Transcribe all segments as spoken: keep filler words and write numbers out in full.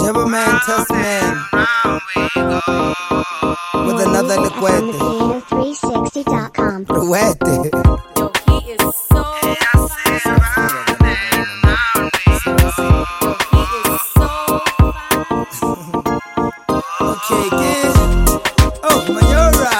Jabba man, test man. With another liquete. piano three sixty dot com. Liquete. Yo, he is so Yo, he is so Okay, kid. Oh, Mayora.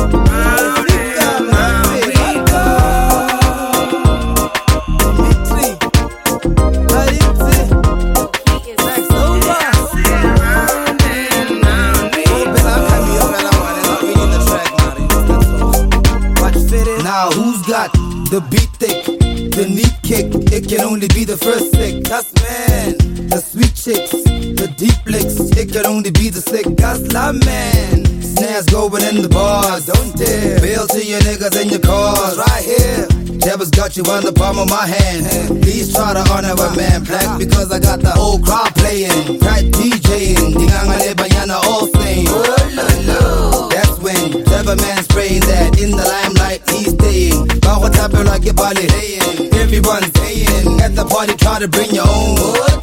Now who's got the beat thick, the neat kick? It can only be the first sick. That's man. The sweet chicks, the deep licks. It can only be the sick. That's love man. Snares going in the bars. Don't dare. Bail to your niggas in your cars. Right here. Devil's got you on the palm of my hand. Please try to honor a man. Black because I got the whole crowd playing. Tight DJing. Dingangale bayana all sing. That's when Jabba man spraying that. In the limelight he's staying. But what happened like your body? Everyone's saying. At the party try to bring your own.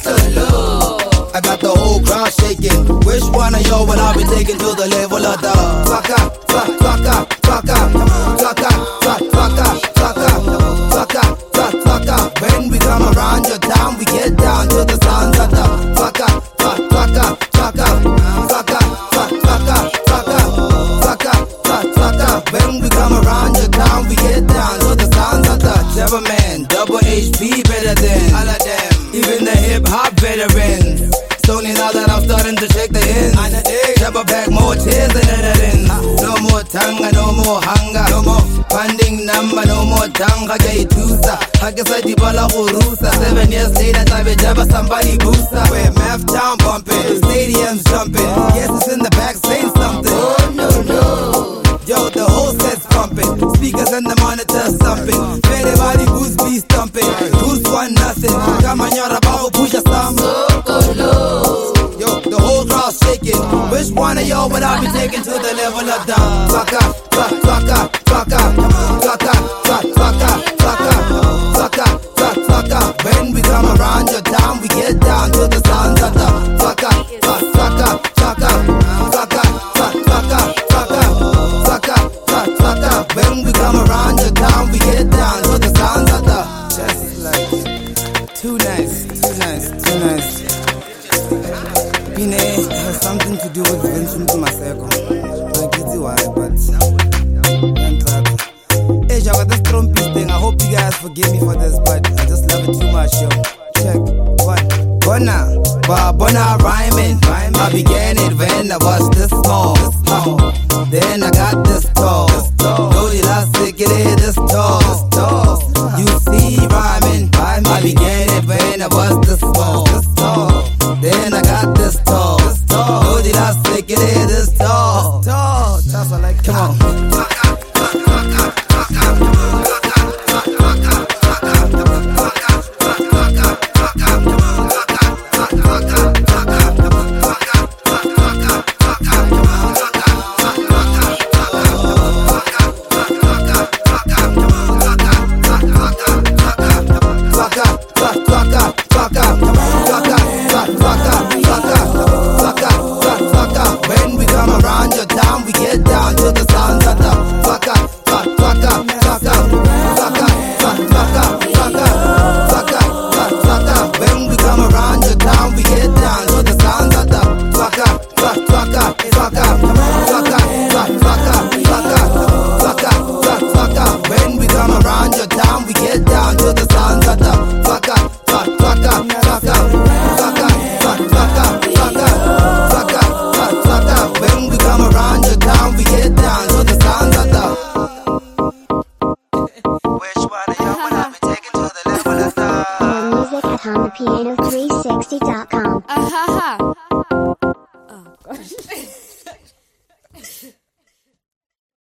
I got the whole crowd shaking. Which one of y'all will I be taking to the level of the Fucka, fuck, fucka, fucka, fucka, fuck, fucka, fucka, fucka, fuck, fucka. When we come around your town, we get down to the sounds of the fucka, fuck, fucka, fucka, fucka, fuck, fucka, fucka, fucka, fuck, fucka. When we come around your town, we get down to the sounds of the Jabba man, double H P better than all of them. Even the hip hop veterans. It's only now that I'm starting to shake the ends. Jabba back more tears than Netherlands. No more tanga, no more hunger. No more funding number, no more tanga. Gay tusa. Hakasa di bala urusa. Seven years later, Tabe Jabba somebody booster. We're Math Town bumping, stadiums jumping. Yes, it's in the back saying something. Oh no no. Yo, the whole set's pumping. Speakers and the monitors thumping. Everybody who's be stumping. Who's one nothing? Come on, you're about to push us some. Yo, the whole crowd shaking. Which one of y'all would I be taking to the level of the Fucka, fuck, fucka, fucka, fucka, fuck, fucka, fucka, fucka, fuck, fucka. When we come around your town, we get down to the sounds of the Fucka, fuck, fucka, fucka, fucka, fuck, fucka, fucka, fucka, fuck, fucka. When we come around your town, we get down to the sounds of the Just like too nice, too nice, too nice. Pine has something to do with Vincent Maseko. I get why, but hey, Jabba, this trumpet thing. I hope you guys forgive me for this, but I just love it too much, yo. Check what? Bona, ba bona rhyming. I began it when I was this small. Uh, then I got this tall. No elastic, it is this tall. You see rhyming. I began it when I was this small. Then I got this tall. No elastic, it is this tall. That's I like. Come on. When we come around your town, we get down to the sounds of the fucka, fuck, fucka, fucka, fucka, fuck, fucka, fucka, fucka, fuck, fucka. When we come around your town, we get down to the sounds of the fucka, fuck, fucka, fucka, fucka, fuck, fucka, fucka, fucka, fuck, fucka. When we come around your town, we get down to the sounds of the fucka, fuck, fucka, fucka, fucka, fuck, fucka, fucka, fucka, fuck, fucka. When we come around your town, we get down to the sounds of the. Which one of y'all would I be taking to the level of the? More music at Honda Piano three sixty dot com. Ah ha ha. Oh gosh.